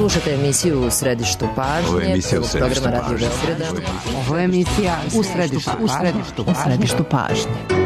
Slušate emisiju U središtu pažnje. Ovo je emisija U središtu pažnje. Ovo je emisija U središtu pažnje.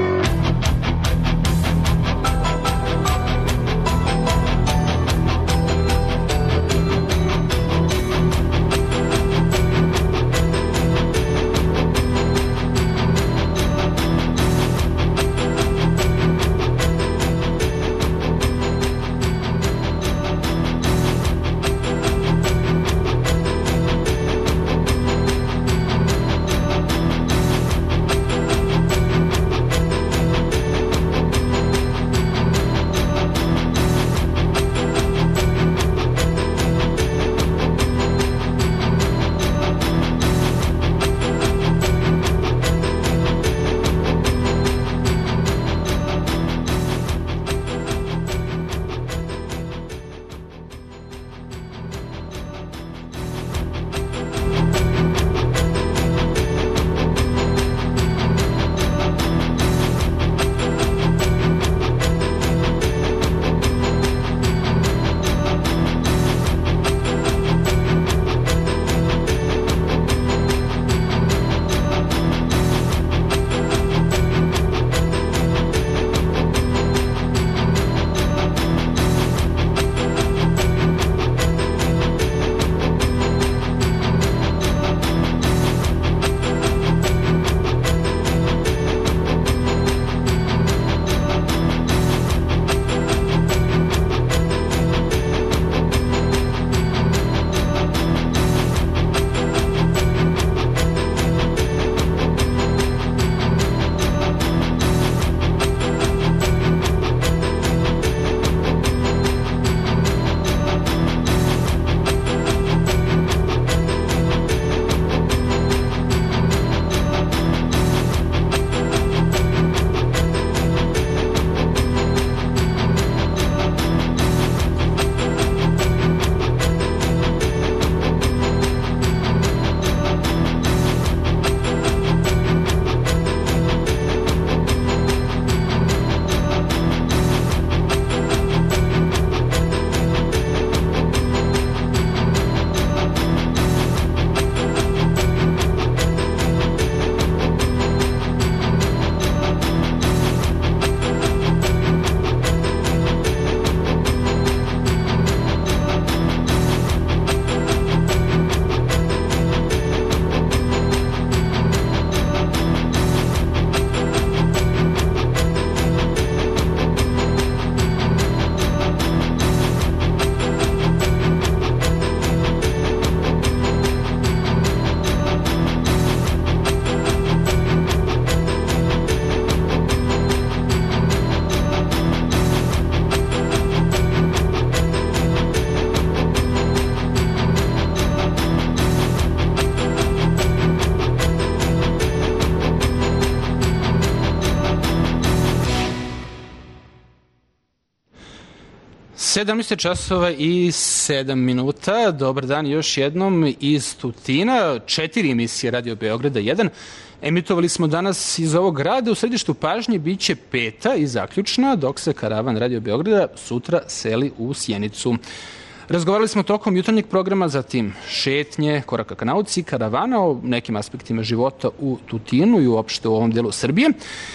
Sedamnaest časova i 7 minuta. Dobar dan još jednom iz Tutina. 4 emisije Radio Beograda 1. Emitovali smo danas iz ovog grada. U središtu pažnje biće 5. i zaključna, dok se karavan Radio Beograda sutra seli u Sjenicu. Razgovarali smo tokom jutarnjeg programa, zatim šetnje, koraka ka nauci, karavana, o nekim aspektima života u Tutinu i uopšte u ovom delu Srbije.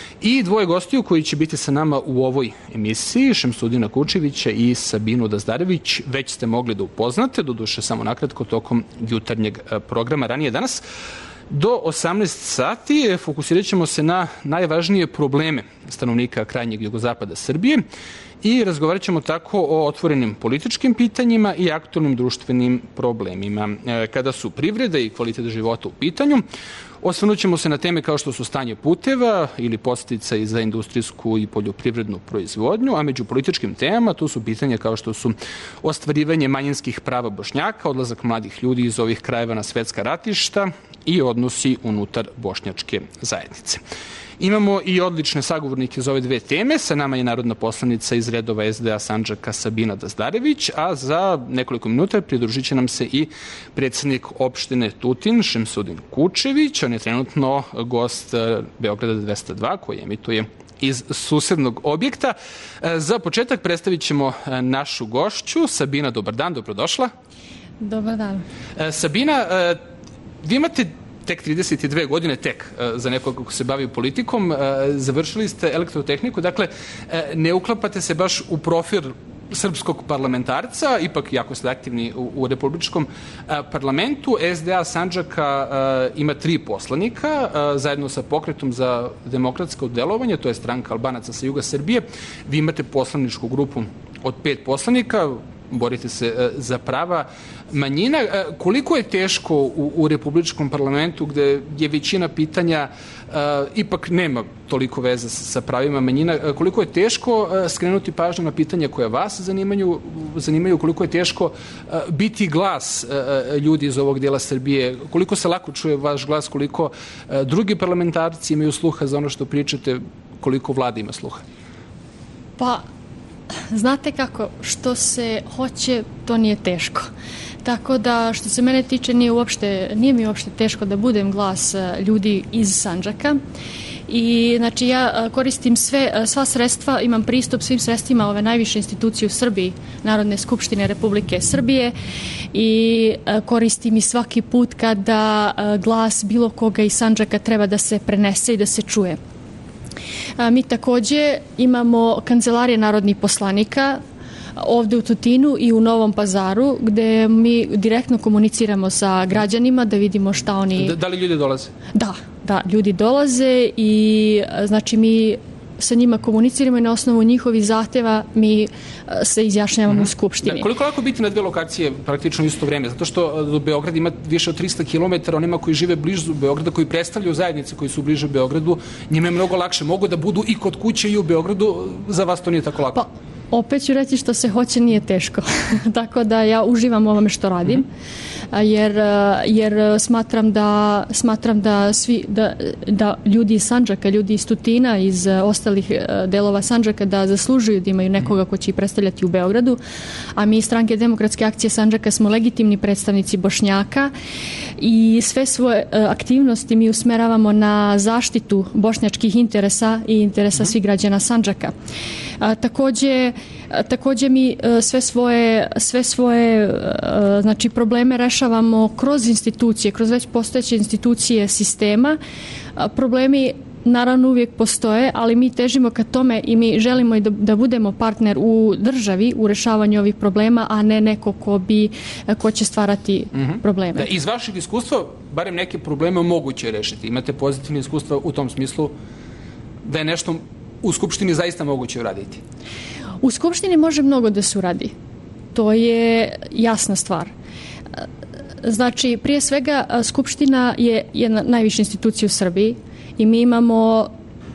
I dvoje gostiju koji će biti sa nama u ovoj emisiji, Šemsudina Kučevića i Sabinu Dazdarević, već ste mogli da upoznate, doduše samo nakratko tokom jutarnjeg programa ranije danas. Do 18 sati fokusirat ćemo se na najvažnije probleme stanovnika krajnjeg jugozapada Srbije i razgovarat ćemo tako o otvorenim političkim pitanjima i aktualnim društvenim problemima. Kada su privreda i kvalitet života u pitanju, osvrnut ćemo se na teme kao što su stanje puteva ili podsticaji za industrijsku i poljoprivrednu proizvodnju, a među političkim temama tu su pitanja kao što su ostvarivanje manjinskih prava Bošnjaka, odlazak mladih ljudi iz ovih krajeva na svetska ratišta i odnosi unutar bošnjačke zajednice. Imamo i odlične sagovornike za ove dve teme. Sa nama je narodna poslanica iz redova SDA Sandžaka Sabina Dazdarević, a za nekoliko minuta pridružit će nam se i predsednik opštine Tutin, Šemsudin Kučević. On je trenutno gost Beograda 202 koji emituje iz susednog objekta. Za početak predstavit ćemo našu gošću. Sabina, dobar dan, dobrodošla. Dobar dan. Sabina, vi imate tek 32 godine, za nekog ko se bavi politikom, završili ste elektrotehniku, dakle ne uklapate se baš u profil srpskog parlamentarca, ipak jako ste aktivni u republičkom parlamentu. SDA Sandžaka ima 3 poslanika, zajedno sa Pokretom za demokratsko delovanje, to je stranka Albanaca sa juga Srbije. Vi imate poslaničku grupu od 5 poslanika, borite se za prava manjina. Koliko je teško u republičkom parlamentu, gde je većina pitanja ipak nema toliko veze sa pravima manjina, koliko je teško skrenuti pažnju na pitanja koje vas zanimaju, koliko je teško biti glas ljudi iz ovog dijela Srbije, koliko se lako čuje vaš glas, koliko drugi parlamentarci imaju sluha za ono što pričate, koliko vlada ima sluha? Pa, znate kako, što se hoće, to nije teško. Tako da, što se mene tiče, nije mi uopšte teško da budem glas ljudi iz Sandžaka. I, znači, ja koristim sva sredstva, imam pristup svim sredstvima ove najviše institucije u Srbiji, Narodne skupštine Republike Srbije, i koristim i svaki put kada glas bilo koga iz Sandžaka treba da se prenese i da se čuje. Mi takođe imamo kancelarije narodnih poslanika ovde u Tutinu i u Novom Pazaru, gde mi direktno komuniciramo sa građanima da vidimo šta oni... Da li ljudi dolaze? Da, ljudi dolaze i znači mi sa njima komuniciramo i na osnovu njihovih zahteva mi se izjašnjavamo u Skupštini. Koliko lako biti na 2 lokacije praktično u isto vreme? Zato što do Beograd ima više od 300 km, onima koji žive blizu Beograda, koji predstavljaju zajednice koji su bliže Beogradu, njima je mnogo lakše. Mogu da budu i kod kuće i u Beogradu, za vas to nije tako lako. Pa, opet ću reći što se hoće, nije teško. Tako da ja uživam u ovome što radim, jer smatram da ljudi iz Sandžaka, ljudi iz Tutina, iz ostalih delova Sandžaka da zaslužuju da imaju nekoga ko će ih predstavljati u Beogradu, a mi iz Stranke demokratske akcije Sandžaka smo legitimni predstavnici Bošnjaka i sve svoje aktivnosti mi usmeravamo na zaštitu bošnjačkih interesa i interesa svih građana Sandžaka. Takođe mi sve svoje znači probleme rešavamo kroz institucije, kroz već postojeće institucije sistema. Problemi naravno uvijek postoje, ali mi težimo ka tome i mi želimo i da budemo partner u državi u rešavanju ovih problema, a ne neko ko će stvarati probleme. Da, iz vašeg iskustva, barem neke probleme moguće rešiti. Imate pozitivne iskustva u tom smislu da je nešto u Skupštini zaista moguće uraditi? U Skupštini može mnogo da se uradi. To je jasna stvar. Znači, prije svega, Skupština je jedna najviša institucija u Srbiji i mi imamo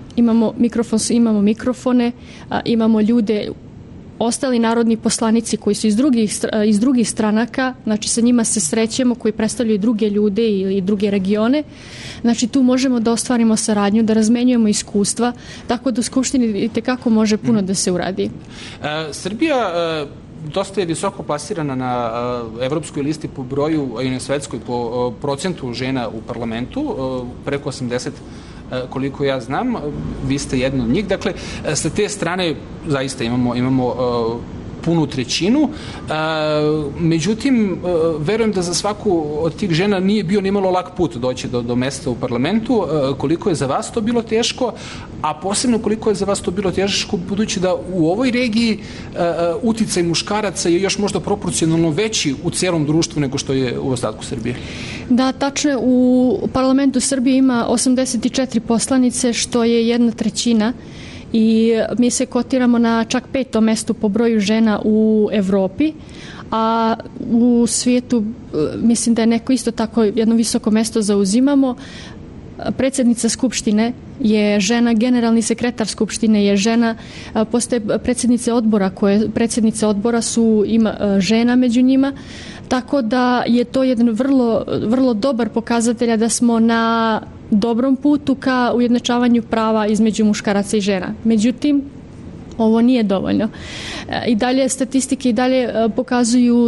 mikrofone, imamo ljude, ostali narodni poslanici koji su iz drugih stranaka, znači sa njima se srećemo, koji predstavljaju druge ljude ili druge regione. Znači tu možemo da ostvarimo saradnju, da razmenjujemo iskustva, tako da u Skupštini itekako može puno da se uradi. Srbija dosta je visoko plasirana na evropskoj listi po broju, a i na svetskoj po procentu žena u parlamentu, preko 80%. Koliko ja znam, vi ste jedna od njih. Dakle, sa te strane zaista imamo punu trećinu. Međutim, verujem da za svaku od tih žena nije bio nimalo lak put doći do mesta u parlamentu. Koliko je za vas to bilo teško, a posebno koliko je za vas to bilo teško, budući da u ovoj regiji uticaj muškaraca je još možda proporcionalno veći u celom društvu nego što je u ostatku Srbije. Da, tačno je. U parlamentu Srbije ima 84 poslanice, što je 1/3. I mi se kotiramo na čak 5. mestu po broju žena u Evropi, a u svijetu mislim da je neko isto tako jedno visoko mesto zauzimamo. Predsjednica Skupštine je žena, generalni sekretar Skupštine je žena, postoje predsjednice odbora ima žena među njima, tako da je to jedan vrlo, vrlo dobar pokazatelj da smo na dobrom putu ka ujednačavanju prava između muškaraca i žena. Međutim, ovo nije dovoljno. I dalje statistike i dalje pokazuju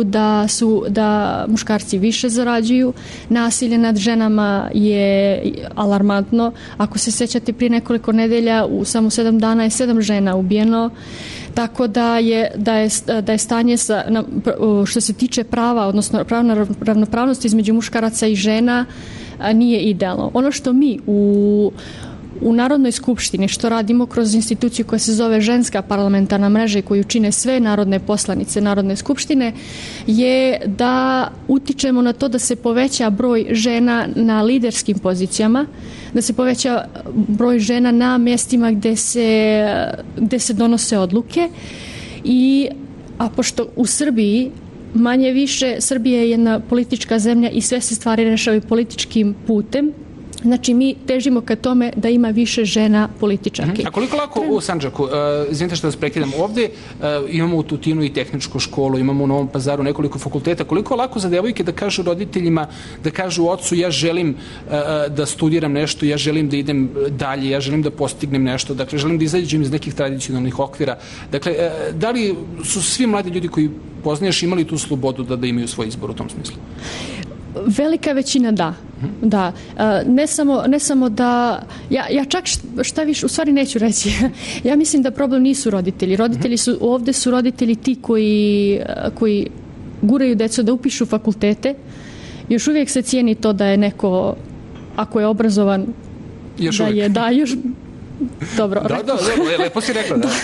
da muškarci više zarađuju. Nasilje nad ženama je alarmantno. Ako se sećate, prije nekoliko nedelja, samo 7 dana je 7 žena ubijeno. Tako da je stanje što se tiče prava, odnosno pravna ravnopravnost između muškaraca i žena nije idealno. Ono što mi u Narodnoj skupštini, što radimo kroz instituciju koja se zove Ženska parlamentarna mreža i koju čine sve narodne poslanice Narodne skupštine, je da utičemo na to da se poveća broj žena na liderskim pozicijama, da se poveća broj žena na mjestima gde se donose odluke. A pošto u Srbiji manje više, Srbija je jedna politička zemlja i sve se stvari rešavaju političkim putem, znači mi težimo ka tome da ima više žena političarki. A koliko lako u Sandžaku, izvinite što vas prekidam, ovdje imamo u Tutinu i tehničku školu, imamo u Novom Pazaru nekoliko fakulteta, koliko lako za devojke da kažu roditeljima, da kažu ocu ja želim da studiram nešto, ja želim da idem dalje, ja želim da postignem nešto, dakle želim da izađem iz nekih tradicionalnih okvira. Dakle, da li su svi mladi ljudi koji poznaješ imali tu slobodu da imaju svoj izbor u tom smislu? Velika većina da. Ne samo da... Ja čak šta više, u stvari neću reći. Ja mislim da problem nisu roditelji. Ovdje su roditelji ti koji guraju decu da upišu fakultete. Još uvijek se cijeni to da je neko, ako je obrazovan, još... Dobro, lepo si rekla, da.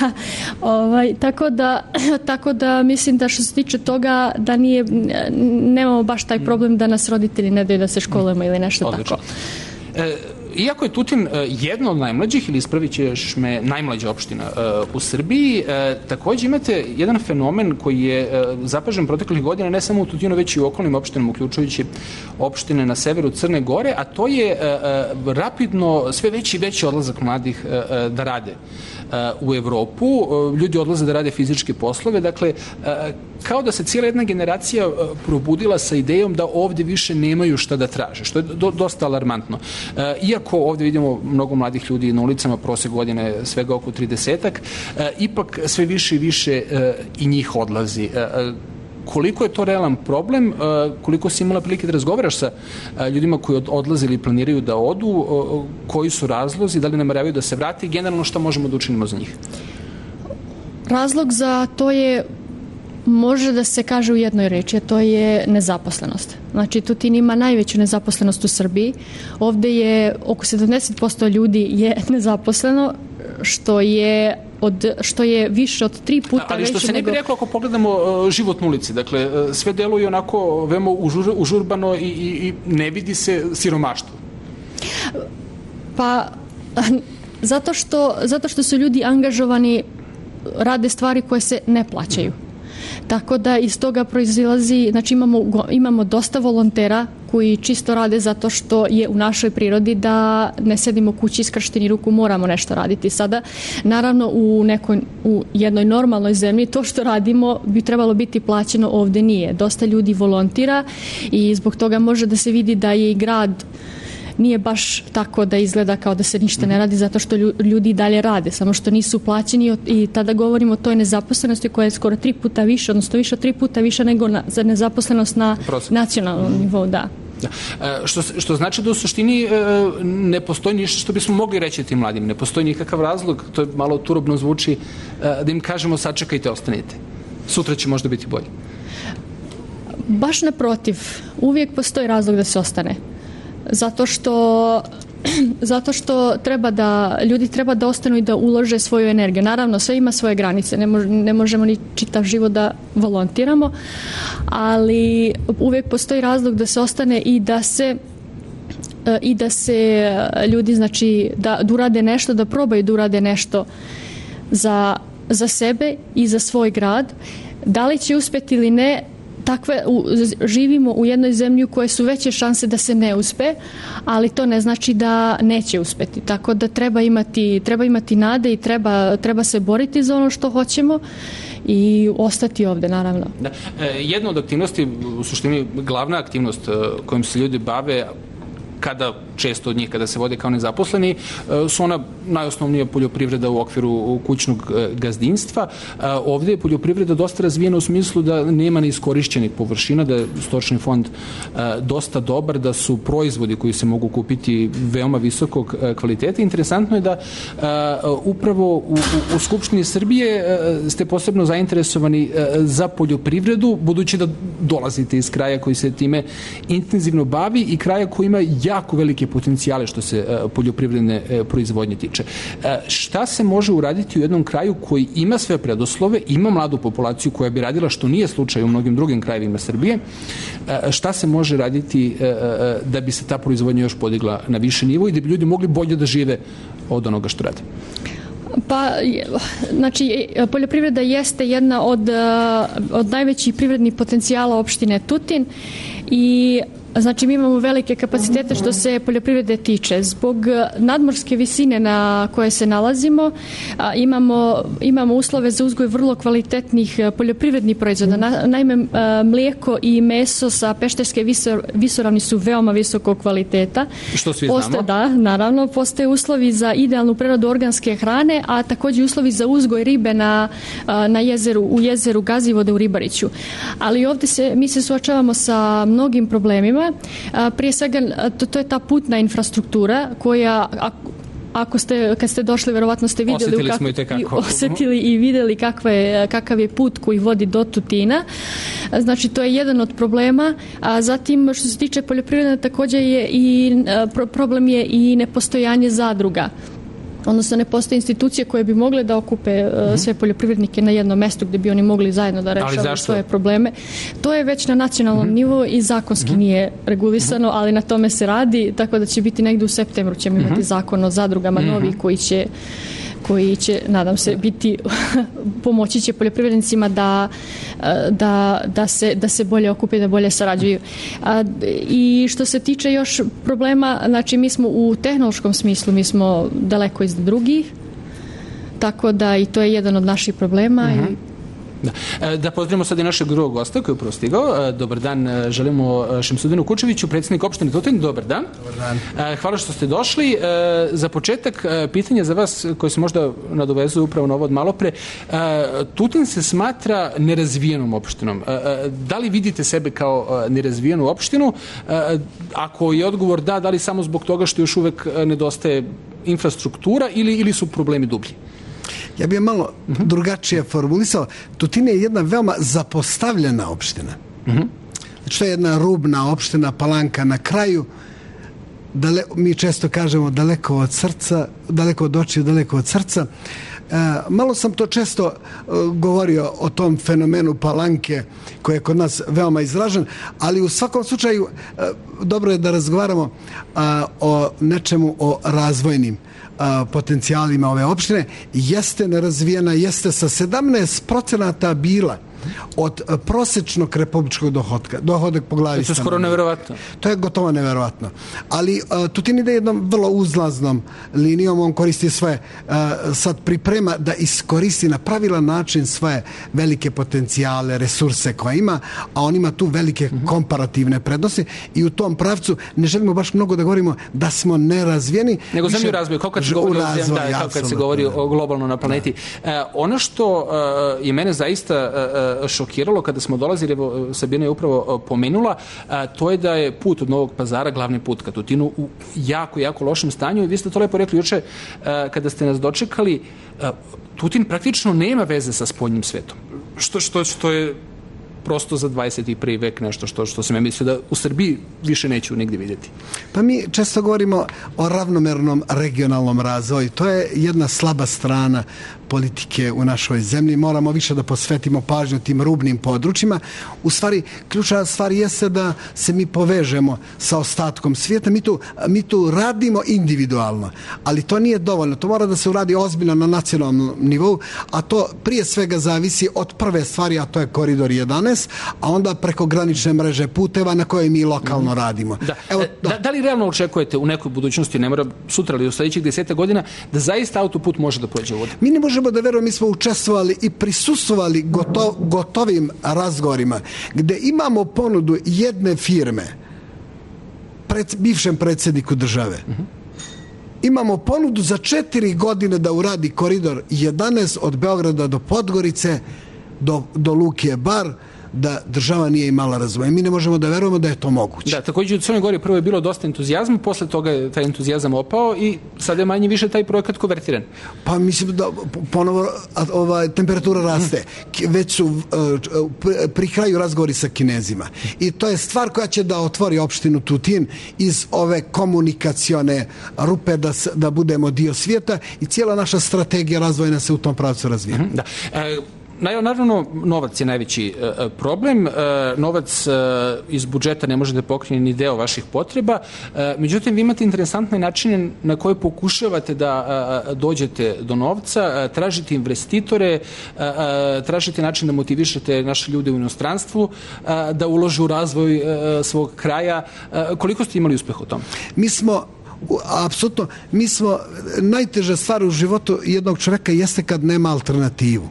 Tako da mislim da što se tiče toga da nemamo baš taj problem da nas roditelji ne daju da se školujemo ili nešto odlično. Tako. Iako je Tutin jedna od najmlađih, ili ispravit ćeš me, najmlađa opština u Srbiji, također imate jedan fenomen koji je zapažen proteklih godina, ne samo u Tutinu, već i u okolnim opštinama, uključujući opštine na severu Crne Gore, a to je rapidno sve veći i veći odlazak mladih da rade u Evropu. Ljudi odlaze da rade fizičke poslove, dakle, kao da se cijela jedna generacija probudila sa idejom da ovdje više nemaju šta da traže, što je dosta alarmantno. Iako ovdje vidimo mnogo mladih ljudi na ulicama, prosek godine svega oko 30-ak, ipak sve više i više i njih odlazi. Koliko je to realan problem, koliko si imala prilike da razgovaraš sa ljudima koji odlaze ili planiraju da odu, koji su razlozi, da li nameravaju da se vrati i generalno šta možemo da učinimo za njih? Razlog za to je, može da se kaže u jednoj reči, a to je nezaposlenost. Znači, Tutin ima najveću nezaposlenost u Srbiji. Ovdje je oko 70% ljudi je nezaposleno, što je više od 3 puta veće. Ali što se ne bi reklo ako pogledamo život na ulici, dakle, sve deluje onako veoma užurbano i ne vidi se siromaštvo. Pa, zato što su ljudi angažovani, rade stvari koje se ne plaćaju. Tako da iz toga proizilazi, znači imamo dosta volontera koji čisto rade zato što je u našoj prirodi da ne sedimo kući iskršteni ruku, moramo nešto raditi. Sada, naravno, u jednoj normalnoj zemlji to što radimo bi trebalo biti plaćeno, ovdje nije. Dosta ljudi volontira i zbog toga može da se vidi da je i grad nije baš tako da izgleda kao da se ništa ne radi, zato što ljudi i dalje rade, samo što nisu plaćeni i tada govorimo o toj nezaposlenosti koja je skoro 3 puta više, odnosno više od 3 puta više nego za nezaposlenost na nacionalnom nivou, da. Što znači da u suštini ne postoji ništa što bismo mogli reći tim mladim, ne postoji nikakav razlog, to je malo turobno zvuči, da im kažemo sačekajte, ostanite. Sutra će možda biti bolje. Baš naprotiv, uvijek postoji razlog da se ostane. Zato što ljudi treba da ostanu i da ulože svoju energiju. Naravno, sve ima svoje granice, ne možemo ni čitav život da volontiramo, ali uvijek postoji razlog da se ostane i da se ljudi, znači, da urade nešto, da probaju da urade nešto za sebe i za svoj grad. Da li će uspjeti ili ne, živimo u jednoj zemlji u kojoj su veće šanse da se ne uspe, ali to ne znači da neće uspjeti. Tako da treba imati nade i treba se boriti za ono što hoćemo i ostati ovdje, naravno. Da. Jedna od aktivnosti, u suštini glavna aktivnost kojom se ljudi bave, kada često od njih, kada se vode kao nezaposleni, su ona najosnovnija poljoprivreda u okviru kućnog gazdinstva. Ovde je poljoprivreda dosta razvijena u smislu da nema neiskorišćenih površina, da je stočni fond dosta dobar, da su proizvodi koji se mogu kupiti veoma visokog kvaliteta. Interesantno je da upravo u Skupštini Srbije ste posebno zainteresovani za poljoprivredu, budući da dolazite iz kraja koji se time intenzivno bavi i kraja koji ima jako velike potencijale što se poljoprivredne proizvodnje tiče. Šta se može uraditi u jednom kraju koji ima sve preduslove, ima mladu populaciju koja bi radila, što nije slučaj u mnogim drugim krajevima Srbije, šta se može raditi da bi se ta proizvodnja još podigla na više nivo i da bi ljudi mogli bolje da žive od onoga što rade? Pa, znači, poljoprivreda jeste jedna od najvećih privrednih potencijala opštine Tutin i znači mi imamo velike kapacitete što se poljoprivrede tiče. Zbog nadmorske visine na koje se nalazimo imamo uslove za uzgoj vrlo kvalitetnih poljoprivrednih proizvoda. Naime, mlijeko i meso sa Pešterske visoravni su veoma visokog kvaliteta. Što svi znamo? Da, naravno. Postoje uslovi za idealnu preradu organske hrane, a također uslovi za uzgoj ribe u jezeru Gazivode u Ribariću. Ali ovdje mi se suočavamo sa mnogim problemima. Prije svega, to je ta putna infrastruktura koja, kad ste došli, verovatno ste vidjeli osetili i vidjeli kakav je put koji vodi do Tutina. Znači, to je jedan od problema. A zatim, što se tiče poljoprivrede, također je problem je i nepostojanje zadruga. Odnosno, ne postoje institucije koje bi mogle da okupe sve poljoprivrednike na jednom mestu gdje bi oni mogli zajedno da rešavaju svoje probleme. To je već na nacionalnom nivou i zakonski nije regulisano, ali na tome se radi, tako da će biti negdje u septembru ćemo imati zakon o zadrugama novi koji će, nadam se, biti, pomoći će poljoprivrednicima da se bolje okupe, da bolje sarađuju. I što se tiče još problema, znači mi smo u tehnološkom smislu, mi smo daleko iznad drugih, tako da i to je jedan od naših problema. Da pozdravimo sad i našeg drugog gosta koji je upravo stigao. Dobar dan, želimo Šemsudinu Kučeviću, predsjednik opštine Tutin. Dobar dan. Dobar dan. Hvala što ste došli. Za početak, pitanje za vas koje se možda nadovezuje upravo na ovo od malopre. Tutin se smatra nerazvijenom opštinom. Da li vidite sebe kao nerazvijenu opštinu? Ako je odgovor da li samo zbog toga što još uvek nedostaje infrastruktura ili su problemi dublji? Ja bih malo drugačije formulisao. Tutin je jedna veoma zapostavljena opština. Znači, to je jedna rubna opština, Palanka na kraju. Mi često kažemo daleko od srca, daleko od očiju, daleko od srca. Malo sam to često govorio o tom fenomenu Palanke koji je kod nas veoma izražen, ali u svakom slučaju dobro je da razgovaramo o nečemu, o razvojnim potencijalima ove opštine. Jeste nerazvijena, jeste sa 17% bila od prosječnog republičkog dohodak po glavi stanovnika. To je skoro neverovatno. To je gotovo neverovatno. Ali Tutin ide jednom vrlo uzlaznom linijom, on koristi svoje, sad priprema da iskoristi na pravilan način svoje velike potencijale, resurse koje ima, a on ima tu velike komparativne prednosti i u tom pravcu ne želimo baš mnogo da govorimo da smo nerazvijeni. Nego zemlju razvoju, kao kad se govori o globalno na planeti. Ono što je mene zaista šokiralo kada smo dolazili, evo Sabina je upravo pomenula, to je da je put od Novog Pazara, glavni put ka Tutinu, u jako, jako lošem stanju i vi ste to lepo rekli juče kada ste nas dočekali. Tutin praktično nema veze sa spoljnim svetom. Što je prosto za 21. vek nešto što sam ja mislio da u Srbiji više neću nigdje vidjeti. Pa mi često govorimo o ravnomernom regionalnom razvoju. To je jedna slaba strana politike u našoj zemlji. Moramo više da posvetimo pažnju tim rubnim područjima. U stvari, ključna stvar jeste da se mi povežemo sa ostatkom svijeta. Mi tu radimo individualno, ali to nije dovoljno. To mora da se uradi ozbiljno na nacionalnom nivou, a to prije svega zavisi od prve stvari, a to je koridor 11, a onda preko granične mreže puteva na koje mi lokalno radimo. Da li realno očekujete u nekoj budućnosti, ne mora sutra ali u sljedećih 10 godina, da zaista autoput može da prođe ovdje? Mi ne možemo da verujemo, mi smo učestvovali i prisustvovali gotovim razgovorima gdje imamo ponudu jedne firme bivšem predsjedniku države. Imamo ponudu za 4 godine da uradi koridor 11 od Beograda do Podgorice, do Luke Bar, da država nije imala razvoja. Mi ne možemo da verujemo da je to moguće. Da, također u Crnoj Gori prvo je bilo dosta entuzijazma, posle toga je taj entuzijazam opao i sad je manje više taj projekat konvertiran. Pa mislim da ponovo temperatura raste. Već su pri kraju razgovori sa Kinezima. I to je stvar koja će da otvori opštinu Tutin iz ove komunikacione rupe da budemo dio svijeta i cijela naša strategija razvojna se u tom pravcu razvija. Da. Naravno, novac je najveći problem. Novac iz budžeta ne može da pokrije ni deo vaših potreba. Međutim, vi imate interesantne načine na koje pokušavate da dođete do novca, tražite investitore, tražite način da motivišete naše ljude u inostranstvu, da ulože u razvoj svog kraja. Koliko ste imali uspeh u tom? Apsolutno, najteža stvar u životu jednog čoveka jeste kad nema alternativu.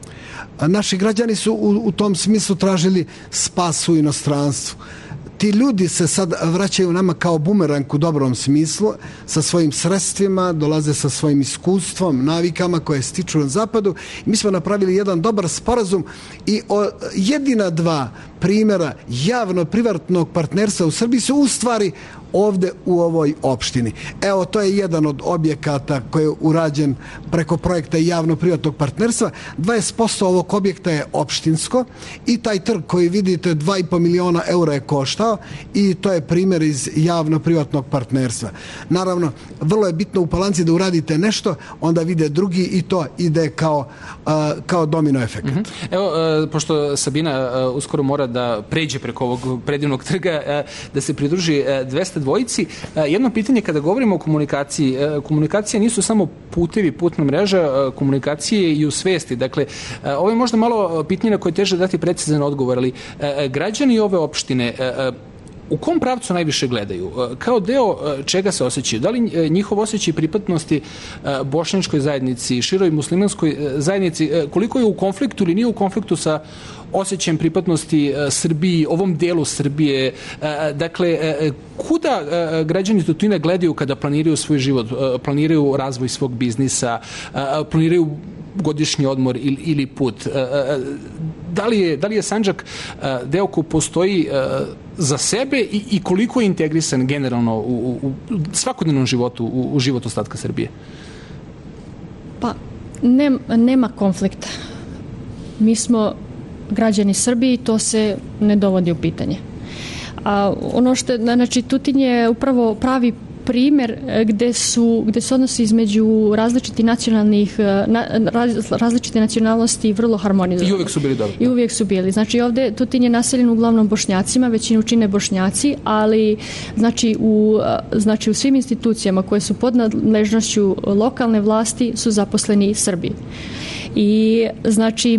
Naši građani su u tom smislu tražili spas u inostranstvu. Ti ljudi se sad vraćaju nama kao bumerang u dobrom smislu, sa svojim sredstvima, dolaze sa svojim iskustvom, navikama koje stiču na zapadu. I mi smo napravili jedan dobar sporazum i jedina 2 primjera javno-privatnog partnerstva u Srbiji su u stvari ovde u ovoj opštini. Evo, to je jedan od objekata koji je urađen preko projekta javno-privatnog partnerstva. 20% ovog objekta je opštinsko i taj trg koji vidite 2,5 miliona eura je koštao i to je primjer iz javno-privatnog partnerstva. Naravno, vrlo je bitno u Palanci da uradite nešto, onda vide drugi i to ide kao domino efekt. Evo, pošto Sabina uskoro mora da pređe preko ovog predivnog trga, da se pridruži 202. Jedno pitanje kada govorimo o komunikaciji. Komunikacija nisu samo putevi, putna mreža, komunikacije i u svesti. Dakle, ovo je možda malo pitanje na koje je teže dati precizan odgovor, ali građani ove opštine u kom pravcu najviše gledaju? Kao deo čega se osjećaju? Da li njihov osjećaj pripadnosti bošnjačkoj zajednici, široj muslimanskoj zajednici, koliko je u konfliktu ili nije u konfliktu sa osjećajem pripadnosti Srbiji, ovom delu Srbije? Dakle, kuda građani Tutina gledaju kada planiraju svoj život, planiraju razvoj svog biznisa, planiraju godišnji odmor ili put? Da li je Sandžak deo koji postoji za sebe i koliko je integrisan generalno u svakodnevnom životu, u život ostatka Srbije? Pa, nema konflikta. Mi smo građani Srbije i to se ne dovodi u pitanje. A ono što je, znači, Tutin je upravo pravi primjer gde su odnosi između različitih različite nacionalnosti vrlo harmonizovani. I uvijek su bili dobri. I uvijek su bili. Znači, ovdje Tutin je naseljen uglavnom Bošnjacima, većinu čine Bošnjaci, ali znači u svim institucijama koje su pod nadležnošću lokalne vlasti su zaposleni Srbi. I znači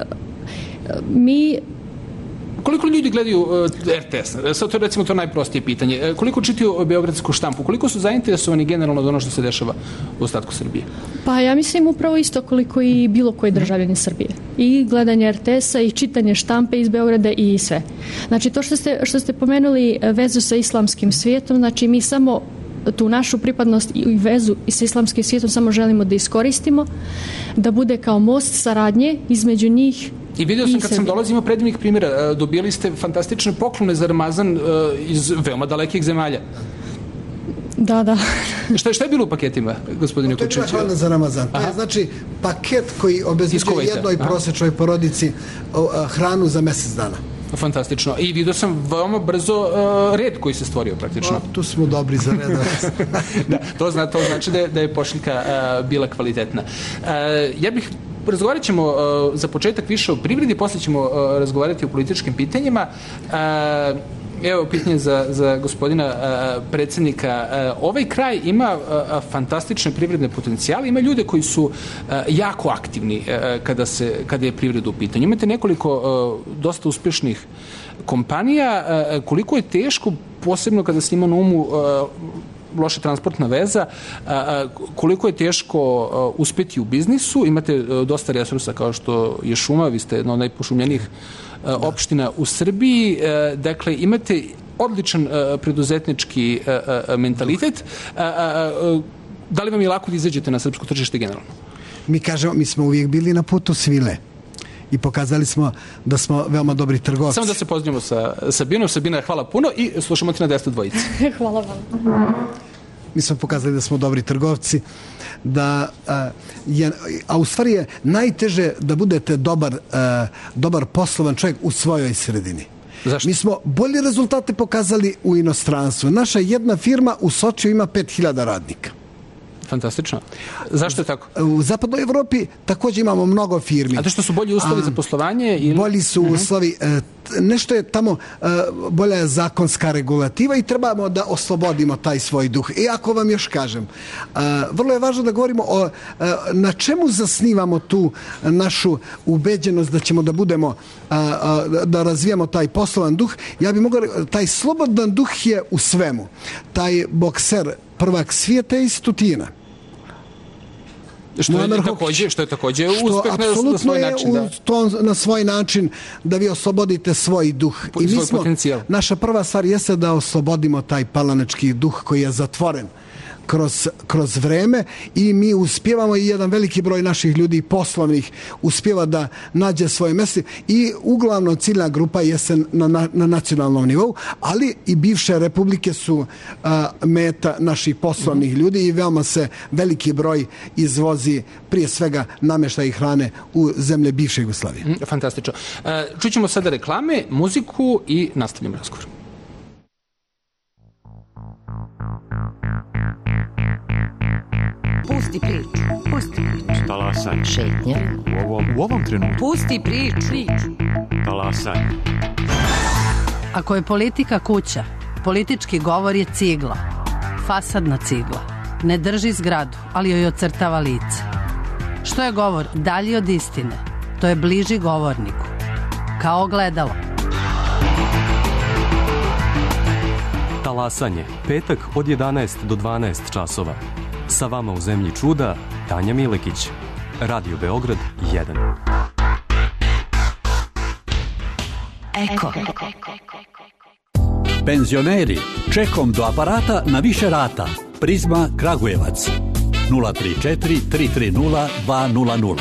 mi koliko ljudi gledaju RTS? Sad to je recimo to najprostije pitanje. Koliko čitaju beogradsku štampu? Koliko su zainteresovani generalno od ono što se dešava u ostatku Srbije? Pa ja mislim upravo isto koliko i bilo koji državljanin Srbije. I gledanje RTS-a i čitanje štampe iz Beograda i sve. Znači to što ste pomenuli vezu sa islamskim svijetom, znači mi samo tu našu pripadnost i vezu sa islamskim svijetom samo želimo da iskoristimo, da bude kao most saradnje između njih. I vidio sam kad sam dolazio, ima predivnih primjera. Dobijali ste fantastične poklone za Ramazan iz veoma dalekih zemalja. Da. Šta je bilo u paketima, gospodine Kučević? To je bila hrana za Ramazan. To je znači paket koji obezbeđuje jednoj prosječnoj porodici hranu za mjesec dana. Fantastično. I vidio sam veoma brzo red koji se stvorio praktično. Tu smo dobri za red. Da, to znači da je pošiljka bila kvalitetna. Razgovarat ćemo za početak više o privredi, poslije ćemo razgovarati o političkim pitanjima. Evo pitanje za gospodina predsjednika. Ovaj kraj ima fantastične privredne potencijale, ima ljude koji su jako aktivni kada je privreda u pitanju. Imate nekoliko dosta uspješnih kompanija. Koliko je teško, posebno kada se ima na umu loša transportna veza, koliko je teško uspjeti u biznisu? Imate dosta resursa kao što je šuma, vi ste jedna od najpošumljenijih opština u Srbiji. Dakle, imate odličan preduzetnički mentalitet. Da li vam je lako da izađete na srpsko tržište generalno? Mi kažemo, mi smo uvijek bili na putu svile i pokazali smo da smo veoma dobri trgovci. Samo da se pozdravimo sa Sabinom. Sabina, hvala puno i slušamo ti na 10 dvojici. Hvala vam. Mi smo pokazali da smo dobri trgovci, a u stvari je najteže da budete dobar poslovan čovjek u svojoj sredini. Zašto? Mi smo bolje rezultate pokazali u inostranstvu. Naša jedna firma u Sočiju ima 5000 radnika. Fantastično. Zašto je tako? U zapadnoj Evropi također imamo mnogo firmi. A to što su bolji uslovi za poslovanje? Ili? Bolji su uslovi. Nešto je tamo bolja je zakonska regulativa i trebamo da oslobodimo taj svoj duh. I ako vam još kažem, vrlo je važno da govorimo o na čemu zasnivamo tu našu ubeđenost da ćemo da budemo da razvijamo taj poslovan duh. Ja bih mogao, taj slobodan duh je u svemu. Taj bokser prvak svijeta iz Tutina. Što je također uspeh na svoj način. Na svoj način da vi oslobodite svoj duh. I mi smo, naša prva stvar jeste da oslobodimo taj palanački duh koji je zatvoren kroz vreme i mi uspijevamo i jedan veliki broj naših ljudi poslovnih uspijeva da nađe svoje mjesto i uglavnom ciljna grupa jeste na nacionalnom nivou, ali i bivše republike su meta naših poslovnih ljudi i veoma se veliki broj izvozi prije svega namještaja i hrane u zemlje bivše Jugoslavije. Fantastično. Čućemo sada reklame, muziku i nastavljamo razgovor. Pusti priču. Talasanje. Šetnja. U ovom trenutku. Pusti priču. Talasanje. Ako je politika kuća, politički govor je cigla. Fasadna cigla. Ne drži zgradu, ali joj ocrtava lice. Što je govor dalji od istine? To je bliži govorniku. Kao ogledalo. Talasanje. Petak od 11 do 12 časova. Sa vama u zemlji čuda, Tanja Milekić. Radio Beograd 1. Eko. Penzioneri, čekom do aparata na više rata. Prizma Kragujevac. 034 330 200.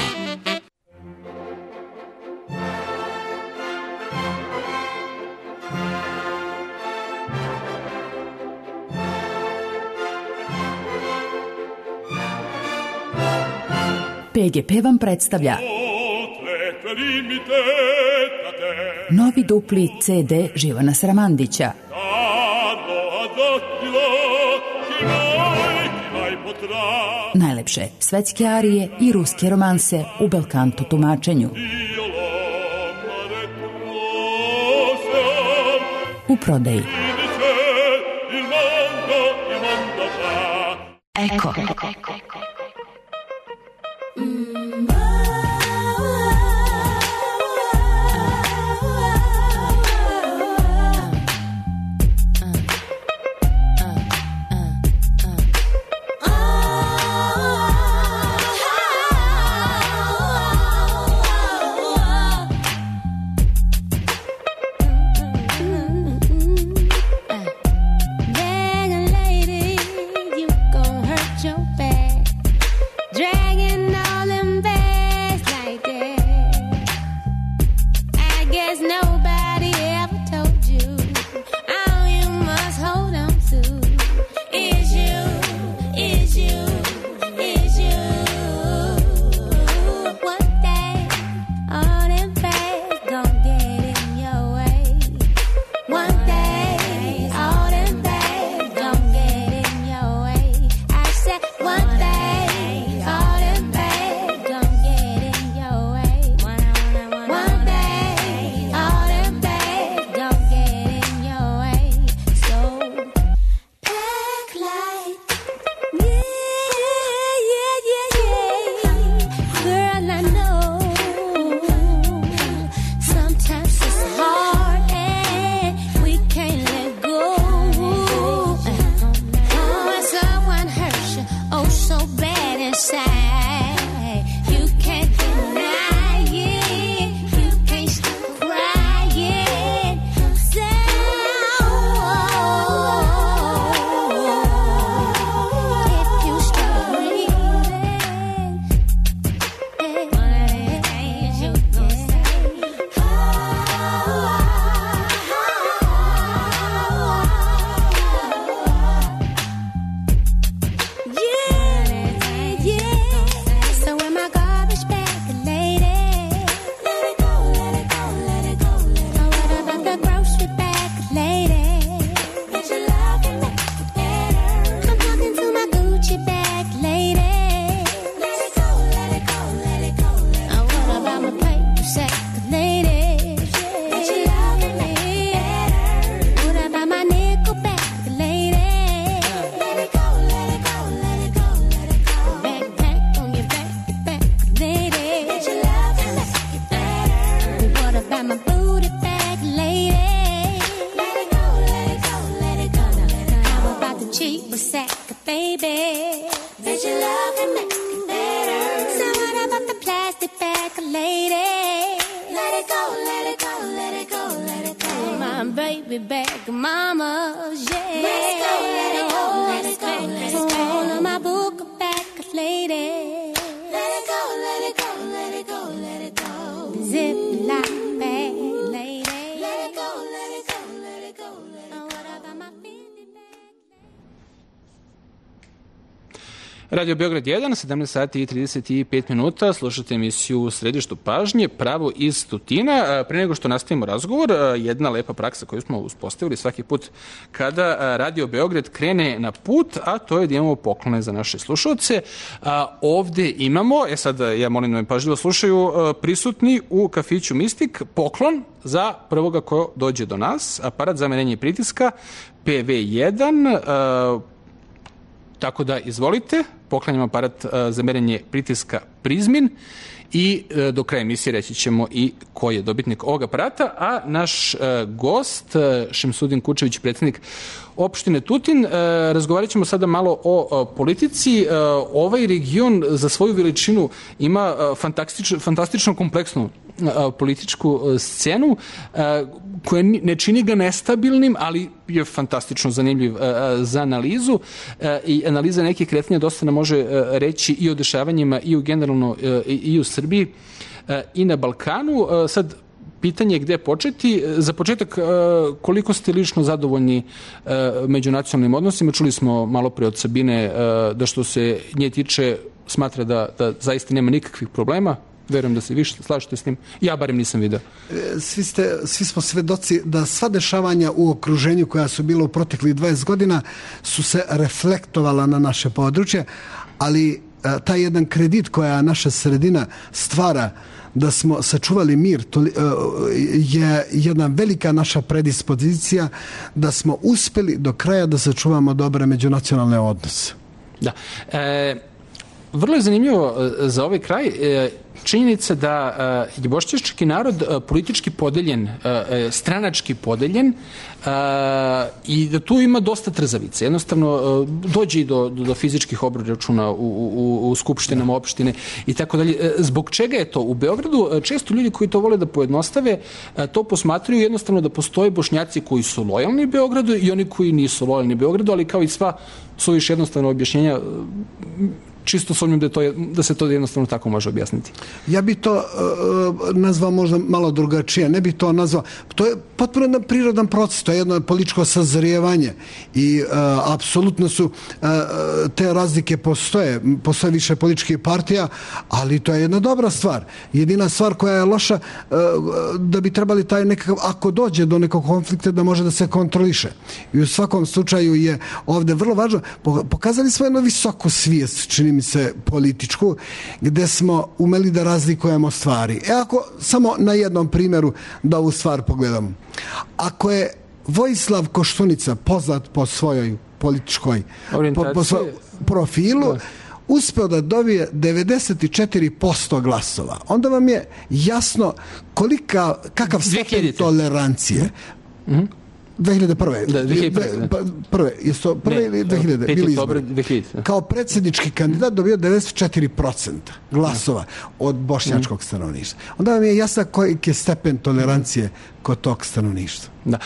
PGP vam predstavlja novi dupli CD Živana Sramandića. Najlepše svetske arije i ruske romanse u belkanto tumačenju. U prodaji. Eko. got my booty back, lady. Let it go, let it go, let it go, let it go. I'm about to cheat with sack, baby. Bet your love can make it better. So what about the plastic bag, lady? Let it go, let it go, let it go, let it go. My baby back, mama's, yeah. Let it go, let it go, let it go, let it go. All of my book back, lady. Let it go, let it go, let it go, let it go. Zip like bag, lady. Let it go, let it go, let it go, let it go. What about my baby bag? Radio Beograd 1, 17 sati i 35 minuta, slušate emisiju u središtu pažnje, pravo iz Tutina. Pre nego što nastavimo razgovor, jedna lepa praksa koju smo uspostavili svaki put kada Radio Beograd krene na put, a to je da imamo poklone za naše slušalce. Ovde imamo, sad ja molim da me pažljivo slušaju, prisutni u kafiću Mistik, poklon za prvoga ko dođe do nas, aparat za merenje pritiska PV1, tako da izvolite, poklanjam aparat za merenje pritiska Prizmin i do kraja emisije reći ćemo i ko je dobitnik ovog aparata, a naš gost, Šemsudin Kučević, predsjednik opštine Tutin, razgovarat ćemo sada malo o politici. Ovaj region za svoju veličinu ima fantastično kompleksnu političku scenu koja ne čini ga nestabilnim, ali je fantastično zanimljiv za analizu i analiza nekih kretanja dosta nam može reći i o dešavanjima i u generalno i u Srbiji i na Balkanu. Sad, pitanje je gde početi. Za početak, koliko ste lično zadovoljni međunacionalnim odnosima? Čuli smo malo pre od Sabine da što se nje tiče smatra da zaista nema nikakvih problema. Verujem da se više slažete s njim. Ja barem nisam vidio. Svi smo svedoci da sva dešavanja u okruženju koja su bila u proteklih 20 godina su se reflektovala na naše područje, ali taj jedan kredit koja naša sredina stvara da smo sačuvali mir je jedna velika naša predispozicija da smo uspeli do kraja da sačuvamo dobre međunacionalne odnose. Da. Vrlo je zanimljivo za ovaj kraj činjenica da je bošnjački narod politički podeljen, stranački podeljen i da tu ima dosta trzavice. Jednostavno dođe i do fizičkih obračuna u skupštinama opštine i tako dalje. Zbog čega je to? U Beogradu često ljudi koji to vole da pojednostave to posmatraju jednostavno da postoje Bošnjaci koji su lojalni Beogradu i oni koji nisu lojalni Beogradu, ali kao i sva suviše jednostavno objašnjenja, čisto sumnjam da se to jednostavno tako može objasniti. Ja bi to nazvao možda malo drugačije. Ne bi to nazvao. To je potpuno jedan prirodan proces. To je jedno političko sazrijevanje i apsolutno su te razlike postoje. Postoje više političkih partija, ali to je jedna dobra stvar. Jedina stvar koja je loša da bi trebali taj nekakav, ako dođe do nekog konflikta, da može da se kontroliše. I u svakom slučaju je ovde vrlo važno. Pokazali smo jednu visoku svijest, čini mi se, političku, gde smo umeli da razlikujemo stvari. Ako samo na jednom primjeru da ovu stvar pogledamo. Ako je Vojislav Koštunica poznat po svojoj političkoj po svojom profilu, uspeo da dobije 94% glasova, onda vam je jasno kakav stepen tolerancije. 2001. Prve, jesu to prve ili 2000? Bili izbori. Kao predsjednički kandidat dobio 94% glasova od bošnjačkog stanovništva. Onda vam je jasno koji je stepen tolerancije kod tog stanovništva. Da.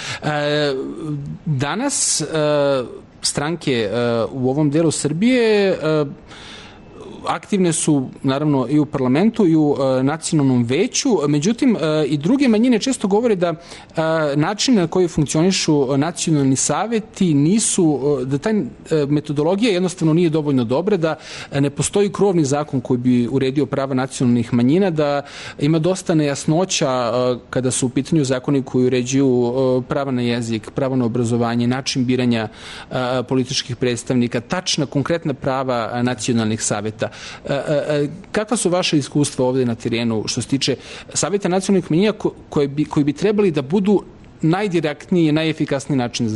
Danas stranke u ovom delu Srbije aktivne su naravno i u parlamentu i u nacionalnom veću, međutim i druge manjine često govore da način na koji funkcionišu nacionalni saveti nisu, da ta metodologija jednostavno nije dovoljno dobra, da ne postoji krovni zakon koji bi uredio prava nacionalnih manjina, da ima dosta nejasnoća kada su u pitanju zakoni koji uređuju prava na jezik, pravo na obrazovanje, način biranja političkih predstavnika, tačna konkretna prava nacionalnih saveta. Kakva su vaše iskustva ovde na terenu što se tiče savjeta nacionalnih manjina koji bi trebali da budu najdirektniji i najefikasniji način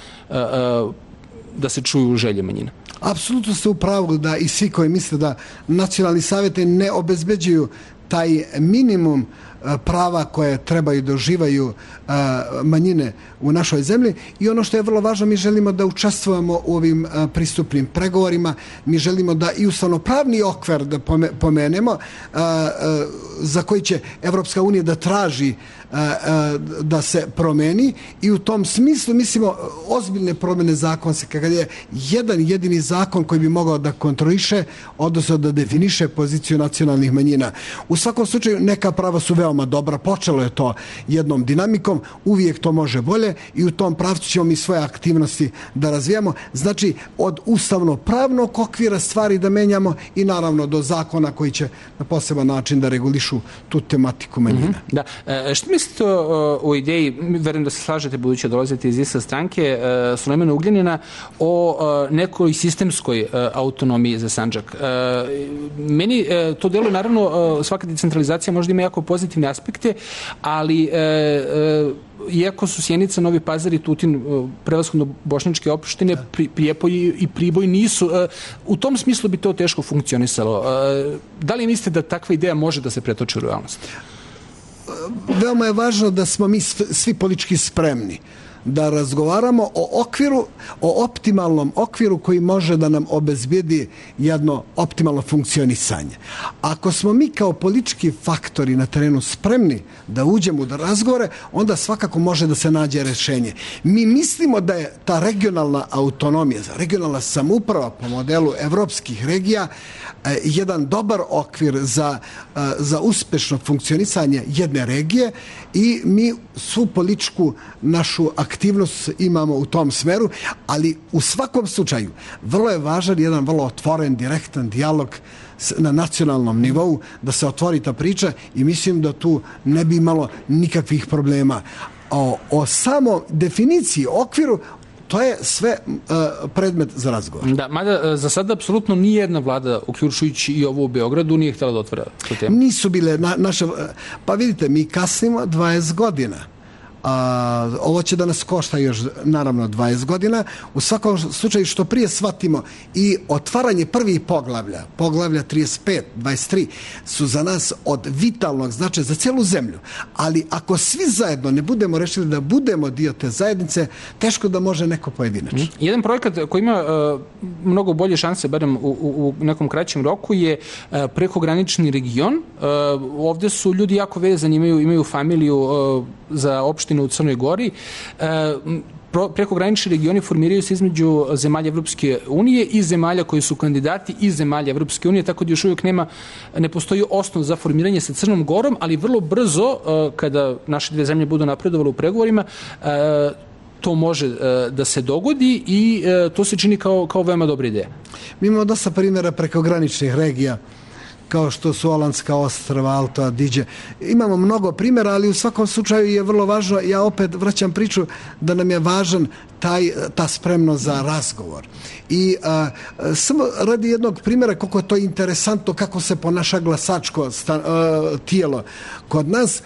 da se čuju želje manjina? Apsolutno ste u pravu da i svi koji misle da nacionalni savjeti ne obezbeđuju taj minimum prava koje trebaju da uživaju manjine u našoj zemlji. I ono što je vrlo važno, mi želimo da učestvujemo u ovim pristupnim pregovorima, mi želimo da i ustavnopravni okvir da pomenemo, za koji će Evropska unija da traži da se promeni, i u tom smislu mislimo ozbiljne promjene zakonske, kada je jedan jedini zakon koji bi mogao da kontroliše, odnosno da definiše poziciju nacionalnih manjina. U svakom slučaju neka prava su veoma dobra, počelo je to jednom dinamikom, uvijek to može bolje i u tom pravcu ćemo mi svoje aktivnosti da razvijamo. Znači od ustavno-pravnog okvira stvari da menjamo i naravno do zakona koji će na poseban način da regulišu tu tematiku manjina. Da. Što mislite o ideji, verujem da se slažete budući da dolazite iz iste stranke, Sulejmana Ugljanina, o nekoj sistemskoj autonomiji za Sandžak? Meni to deluje, naravno, svaka decentralizacija možda ima jako pozitivne aspekte, ali iako su Sjenica, Novi Pazar i Tutin prevashodno bošnjačke opštine, Prijepolje i Priboj nisu. U tom smislu bi to teško funkcionisalo. Da li mislite da takva ideja može da se pretoči u realnost? Veoma je važno da smo mi svi politički spremni da razgovaramo o okviru, o optimalnom okviru koji može da nam obezbijedi jedno optimalno funkcionisanje. Ako smo mi kao politički faktori na terenu spremni da uđemo u razgovore, onda svakako može da se nađe rešenje. Mi mislimo da je ta regionalna autonomija, regionalna samouprava po modelu evropskih regija jedan dobar okvir za uspešno funkcionisanje jedne regije i mi svu političku našu aktivnost imamo u tom smeru, ali u svakom slučaju vrlo je važan jedan vrlo otvoren, direktan dijalog na nacionalnom nivou, da se otvori ta priča i mislim da tu ne bi imalo nikakvih problema. O samo definiciji, okviru, to je sve predmet za razgovor. Da, mada za sada apsolutno nijedna vlada, uključujući i ovu u Beogradu, nije htjela da otvara tu temu. Nisu bile naše... Pa vidite, mi kasnimo 20 godina. Ovo će da nas košta još naravno 20 godina. U svakom slučaju što prije shvatimo i otvaranje prvih poglavlja 35, 23 su za nas od vitalnog značaja za cijelu zemlju. Ali ako svi zajedno ne budemo rešili da budemo dio te zajednice, teško da može neko pojedinačno. Jedan projekat koji ima mnogo bolje šanse, barem u nekom kraćem roku, je prekogranični region. Ovdje su ljudi jako vezani, imaju familiju za opštinu u Crnoj Gori. Prekogranični regioni formiraju se između zemalja Evropske unije i zemalja koji su kandidati iz zemalja Evropske unije, tako da još uvijek ne postoji osnov za formiranje sa Crnom Gorom, ali vrlo brzo, kada naše dve zemlje budu napredovale u pregovorima, to može da se dogodi i to se čini kao veoma dobra ideja. Mi imamo dosta primjera prekograničnih regija, kao što su Olandska ostrva, Alto Adige. Imamo mnogo primjera, ali u svakom slučaju je vrlo važno, ja opet vraćam priču, da nam je važan ta spremnost za razgovor. I samo radi jednog primjera koliko je to interesantno, kako se ponaša glasačko tijelo kod nas.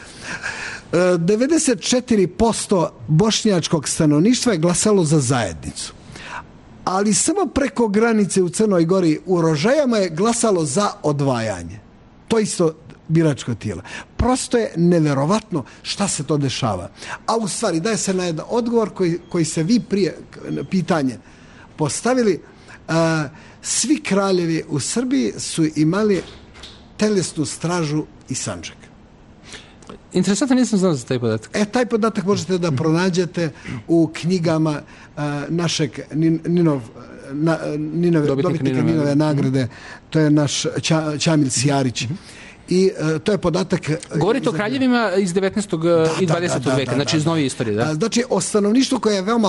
94% bošnjačkog stanovništva je glasalo za zajednicu. Ali samo preko granice u Crnoj Gori u Rožajama je glasalo za odvajanje. To isto biračko tijelo. Prosto je neverovatno šta se to dešava. A u stvari daje se na jedan odgovor koji se vi prije pitanje postavili. Svi kraljevi u Srbiji su imali telesnu stražu i Sandžak. Interesantno, nisam znao za taj podatak. Taj podatak možete da pronađete u knjigama našeg dobitnika Ninove nagrade. To je naš Ćamil Sjarić. I to je podatak... Govorite o kraljevima iz 19. i 20. veka, znači iz novije istorije. Da? Znači o stanovništvu koje je veoma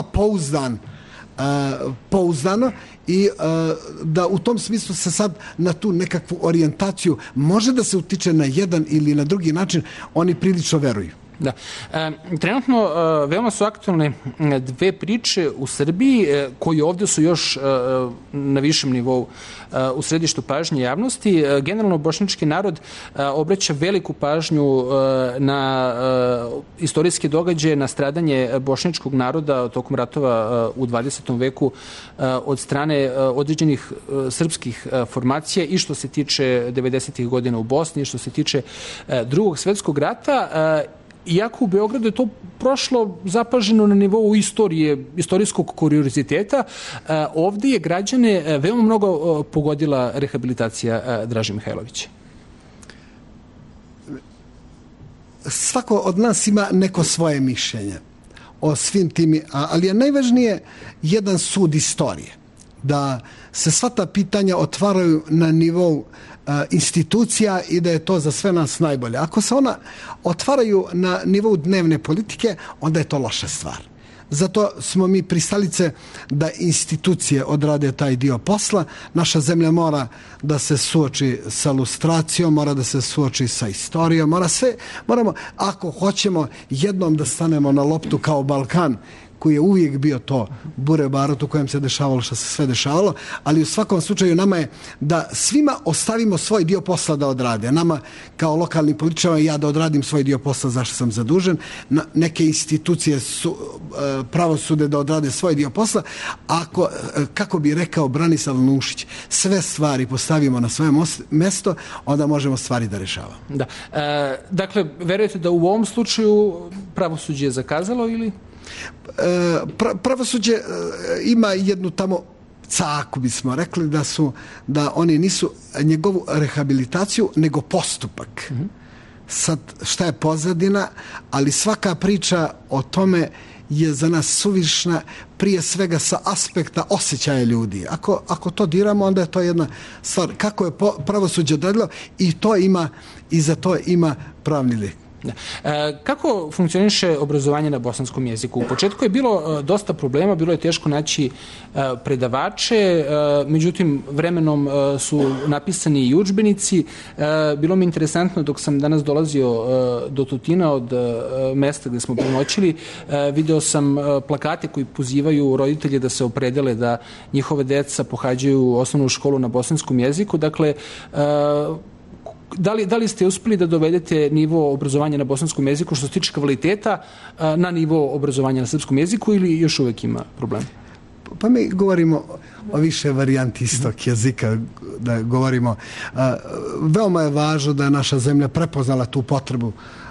pouzdano i da u tom smislu se sad na tu nekakvu orijentaciju može da se utiče na jedan ili na drugi način, oni prilično veruju. Da. Trenutno veoma su aktualne dve priče u Srbiji koje ovdje su još na višem nivou u središtu pažnje javnosti. Generalno bošnjački narod obraća veliku pažnju na istorijske događaje, na stradanje bošnjačkog naroda tokom ratova u 20. veku od strane određenih srpskih formacija i što se tiče 90. godina u Bosni i što se tiče Drugog svjetskog rata. Iako u Beogradu je to prošlo zapaženo na nivou istorije, istorijskog kurioziteta, ovdje je građane veoma mnogo pogodila rehabilitacija Draže Mihajlovića. Svako od nas ima neko svoje mišljenje o svim tim, ali je najvažnije jedan sud istorije. Da se sva ta pitanja otvaraju na nivou institucija i da je to za sve nas najbolje. Ako se ona otvaraju na nivou dnevne politike, onda je to loša stvar. Zato smo mi pristalice da institucije odrade taj dio posla. Naša zemlja mora da se suoči sa lustracijom, mora da se suoči sa istorijom, moramo, ako hoćemo jednom da stanemo na loptu kao Balkan, koji je uvijek bio to bure barut u kojem se dešavalo što se sve dešavalo, ali u svakom slučaju nama je da svima ostavimo svoj dio posla da odrade. Nama kao lokalni političar, ja da odradim svoj dio posla zašto sam zadužen, neke institucije pravosude da odrade svoj dio posla, ako, kako bi rekao Branislav Nušić, sve stvari postavimo na svoje mesto, onda možemo stvari da rešavamo. Da. Dakle, verujete da u ovom slučaju pravosuđe je zakazalo ili? Pravosuđe ima jednu tamo caku, bismo rekli, da oni nisu njegovu rehabilitaciju, nego postupak. Sad, šta je pozadina, ali svaka priča o tome je za nas suvišna, prije svega sa aspekta osjećaja ljudi. Ako to diramo, onda je to jedna stvar. Kako je pravosuđe odradilo i za to ima pravni lijek. Kako funkcioniše obrazovanje na bosanskom jeziku? U početku je bilo dosta problema, bilo je teško naći predavače, međutim vremenom su napisani i udžbenici. Bilo mi je interesantno dok sam danas dolazio do Tutina od mesta gdje smo prenoćili, video sam plakate koji pozivaju roditelje da se opredele da njihove deca pohađaju osnovnu školu na bosanskom jeziku. Dakle, da li ste uspjeli da dovedete nivo obrazovanja na bosanskom jeziku što se tiče kvaliteta na nivo obrazovanja na srpskom jeziku ili još uvijek ima problem? Pa mi govorimo o više varijanti istog jezika, da govorimo. Veoma je važno da je naša zemlja prepoznala tu potrebu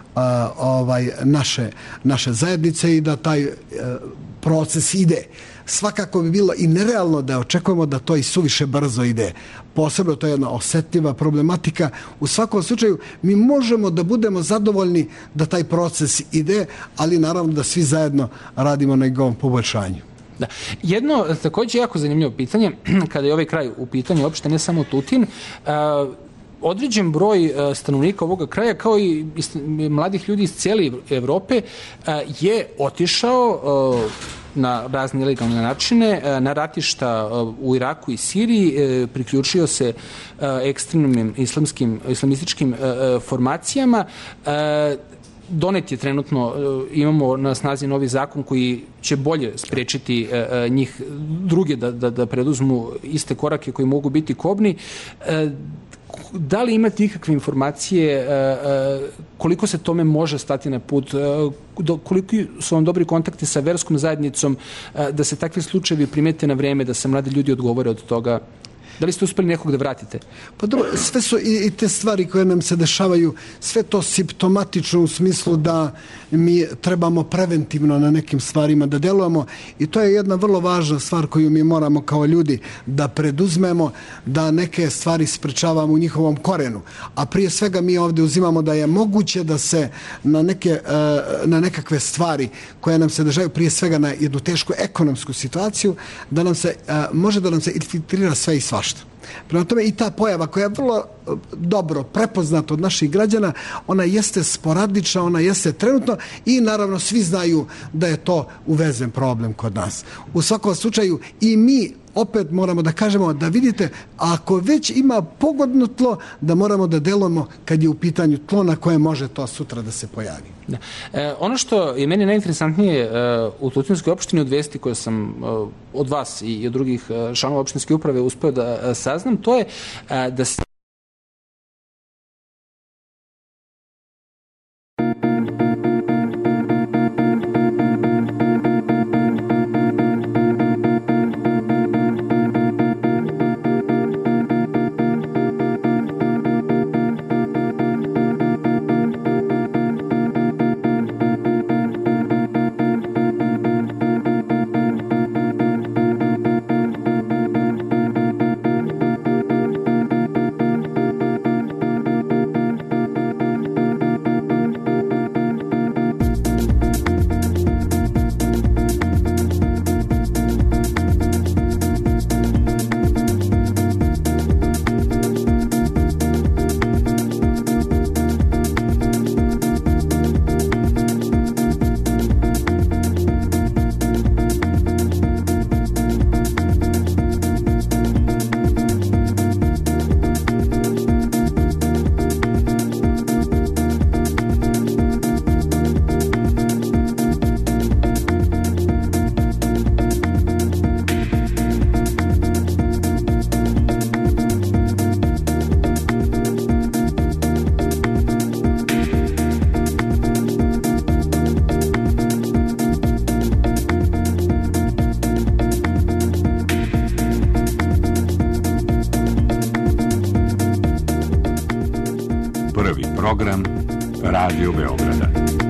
naše zajednice i da taj proces ide. Svakako bi bilo i nerealno da očekujemo da to i suviše brzo ide. Posebno to je jedna osjetljiva problematika. U svakom slučaju mi možemo da budemo zadovoljni da taj proces ide, ali naravno da svi zajedno radimo na njegovom poboljšanju. Da. Jedno također jako zanimljivo pitanje, kada je ovaj kraj u pitanju, uopšte ne samo Tutin, određen broj stanovnika ovoga kraja, kao i mladih ljudi iz cijele Evrope, je otišao na razne ilegalne načine, na ratišta u Iraku i Siriji, priključio se ekstremnim islamističkim formacijama. Donet je trenutno, imamo na snazi novi zakon koji će bolje sprečiti njih druge da preduzmu iste korake koji mogu biti kobni. Da li imate ikakve informacije koliko se tome može stati na put, koliko su vam dobri kontakti sa verskom zajednicom, da se takvi slučajevi primete na vreme, da se mladi ljudi odgovore od toga? Da li ste uspjeli nekog da vratite? Pa dobro, sve su i te stvari koje nam se dešavaju, sve to simptomatično u smislu da mi trebamo preventivno na nekim stvarima da delujemo i to je jedna vrlo važna stvar koju mi moramo kao ljudi da preduzmemo, da neke stvari sprečavamo u njihovom korenu. A prije svega mi ovdje uzimamo da je moguće da se na nekakve stvari koje nam se dešavaju, prije svega na jednu tešku ekonomsku situaciju, da nam se može da nam se infiltrira sve i svašta. Prema tome i ta pojava koja je vrlo dobro prepoznata od naših građana, ona jeste sporadična, ona jeste trenutno i naravno svi znaju da je to uvezen problem kod nas. U svakom slučaju i mi opet moramo da kažemo da vidite, ako već ima pogodno tlo, da moramo da delujemo kad je u pitanju tlo na koje može to sutra da se pojavi. Da. Ono što je meni najinteresantnije u Tutinskoj opštini od vesti koje sam od vas i od drugih članova opštinske uprave uspeo da saznam, to je da se program Radio Beograda.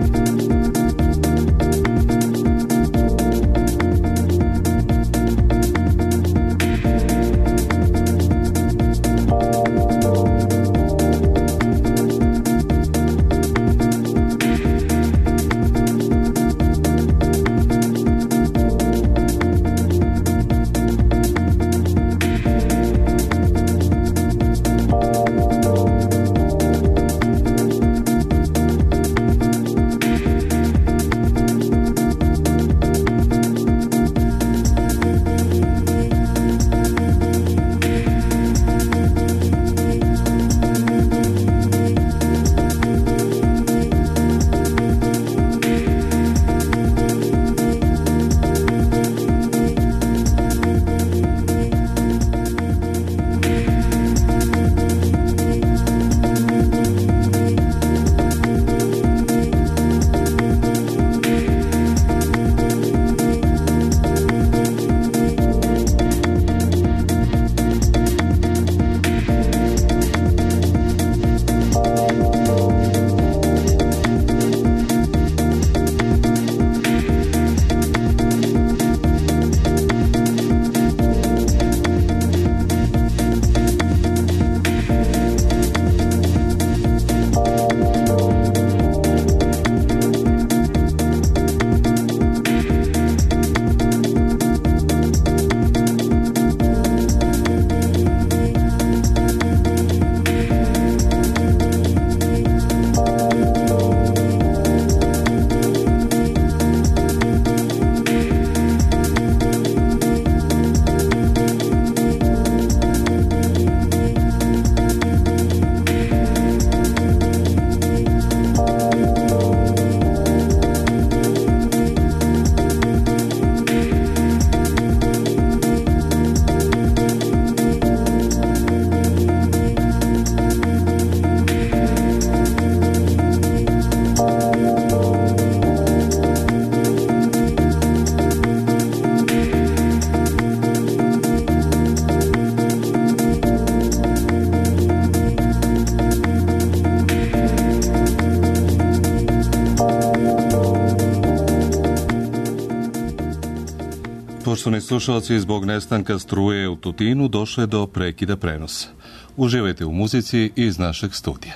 Poštovani slušalci, zbog nestanka struje u Tutinu došlo je do prekida prenosa. Uživajte u muzici iz našeg studija.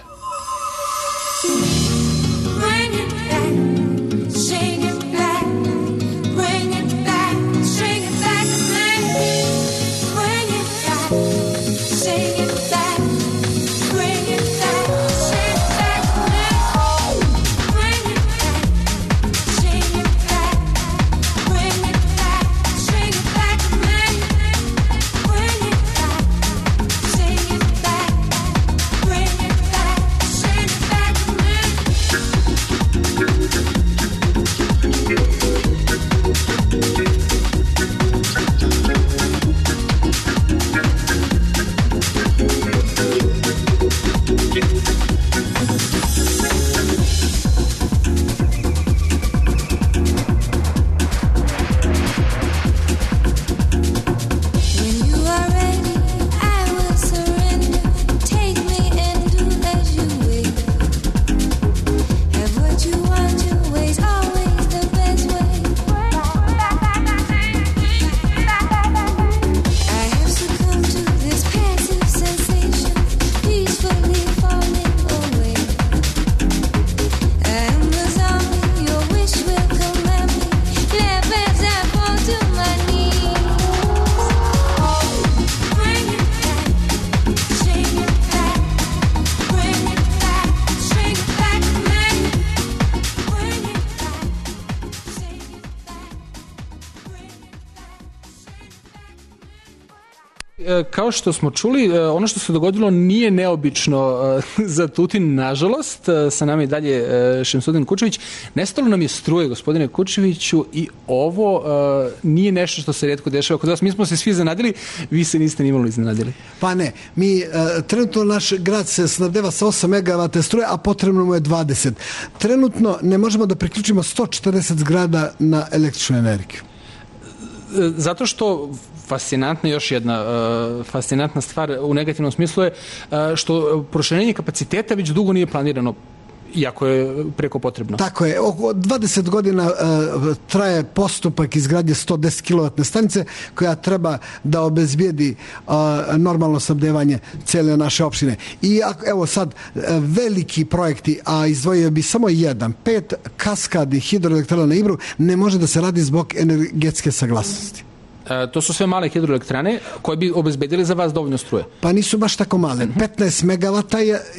Kao što smo čuli, ono što se dogodilo nije neobično za Tutin, nažalost. Sa nama je dalje Šemsudin Kučević. Nestalo nam je struje, gospodine Kučeviću, i ovo nije nešto što se rijetko dešava kod vas. Mi smo se svi iznenadili, vi se niste nimalo iznenadili. Pa ne, mi trenutno naš grad se snabdeva sa 8 megavata struje, a potrebno mu je 20. Trenutno ne možemo da priključimo 140 zgrada na električnu energiju. Zato što fascinantna, još jedna fascinantna stvar u negativnom smislu je što proširenje kapaciteta već dugo nije planirano, iako je preko potrebno. Tako je. Oko 20 godina traje postupak izgradnje 110 kW stanice koja treba da obezbijedi normalno snabdevanje cijele naše opštine. I evo sad veliki projekti, a izdvojio bi samo jedan, 5 kaskadi hidroelektrana na Ibru ne može da se radi zbog energetske saglasnosti. To su sve male hidroelektrane koje bi obezbedili za vas dovoljno struje. Pa nisu baš tako male. 15 megavata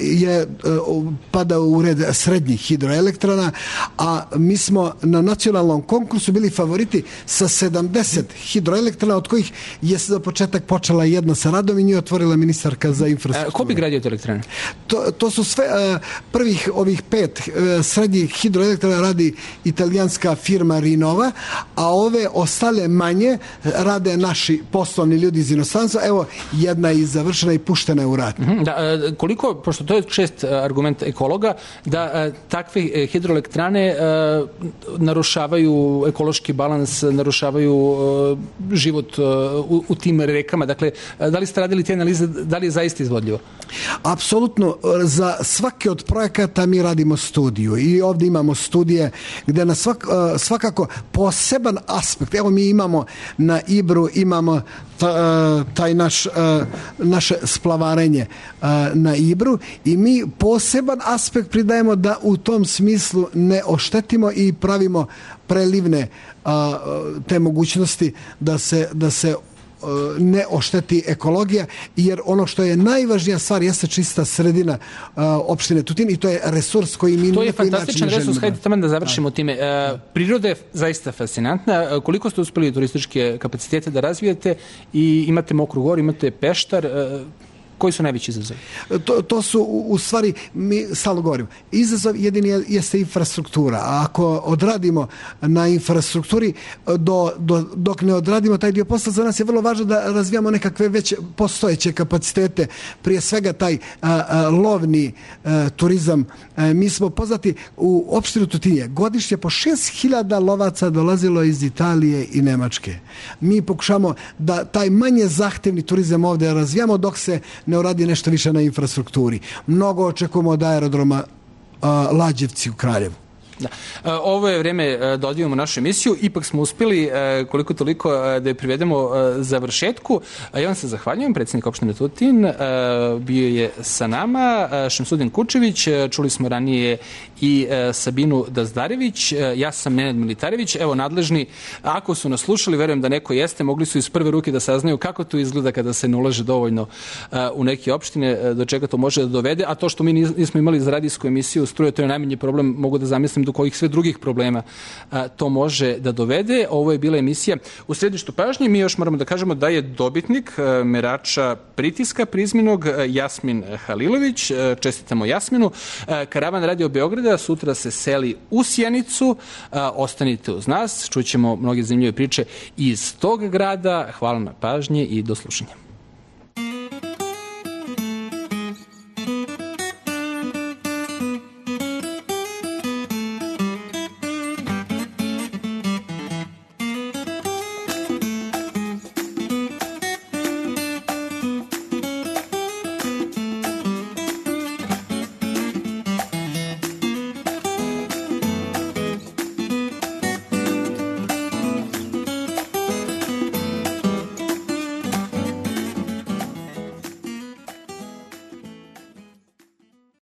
pada u red srednjih hidroelektrana, a mi smo na nacionalnom konkursu bili favoriti sa 70 hidroelektrana, od kojih je za početak počela jedna sa radom i nju otvorila ministarka za infrastrukturu. Ko bi gradio te elektrane? To su sve prvih ovih 5 srednjih hidroelektrana radi italijanska firma Rinova, a ove ostale manje rade naši poslovni ljudi iz inostranstva. Evo, jedna je završena i puštena je u rad. Koliko, pošto to je čest argument ekologa, da takve hidroelektrane narušavaju ekološki balans, narušavaju život u tim rekama. Dakle, da li ste radili te analize, da li je zaista izvodljivo? Apsolutno. Za svaki od projekata mi radimo studiju i ovdje imamo studije gdje na svakako poseban aspekt. Evo, mi imamo na Ibru imamo taj naše splavarenje na Ibru i mi poseban aspekt pridajemo da u tom smislu ne oštetimo i pravimo prelivne te mogućnosti da se ne ošteti ekologija, jer ono što je najvažnija stvar jeste čista sredina opštine Tutin i to je resurs koji mi to je fantastičan resurs. Hajde tamo da završimo time. Priroda je zaista fascinantna. Koliko ste uspeli turističke kapacitete da razvijete i imate Mokru Goru, imate Peštar, koji su najveći izazovi? To su u stvari, mi stalno govorimo, izazov jedini jeste infrastruktura. A ako odradimo na infrastrukturi, dok ne odradimo taj dio posla, za nas je vrlo važno da razvijamo nekakve već postojeće kapacitete. Prije svega taj lovni turizam. Mi smo poznati u opštinu Tutinje. Godišnje po 6.000 lovaca dolazilo iz Italije i Nemačke. Mi pokušamo da taj manje zahtevni turizam ovdje razvijamo dok se ne uradi nešto više na infrastrukturi. Mnogo očekujemo od aerodroma Lađevci u Kraljevu. Da. Ovo je vreme da odvijemo našu emisiju. Ipak smo uspjeli koliko toliko da je privedemo završetku. Ja vam se zahvaljujem, predsjednik opštine Tutin. Bio je sa nama Šemsudin Kučević. Čuli smo ranije i Sabinu Dazdarević. Ja sam Nenad Militarević. Evo, nadležni, ako su nas slušali, verujem da neko jeste, mogli su iz prve ruke da saznaju kako to izgleda kada se ne ulaže dovoljno u neke opštine, do čega to može da dovede. A to što mi nismo imali za radijsku emisiju struje, to je najmanji problem, mogu da zamislim do kojih sve drugih problema to može da dovede. Ovo je bila emisija U središtu pažnje. Mi još moramo da kažemo da je dobitnik merača pritiska prizmenog Jasmin Halilović. Čestitamo Jasminu. Karavan Radio Beograda sutra se seli u Sjenicu. Ostanite uz nas. Čućemo mnoge zanimljive priče iz tog grada. Hvala na pažnji i do slušanja.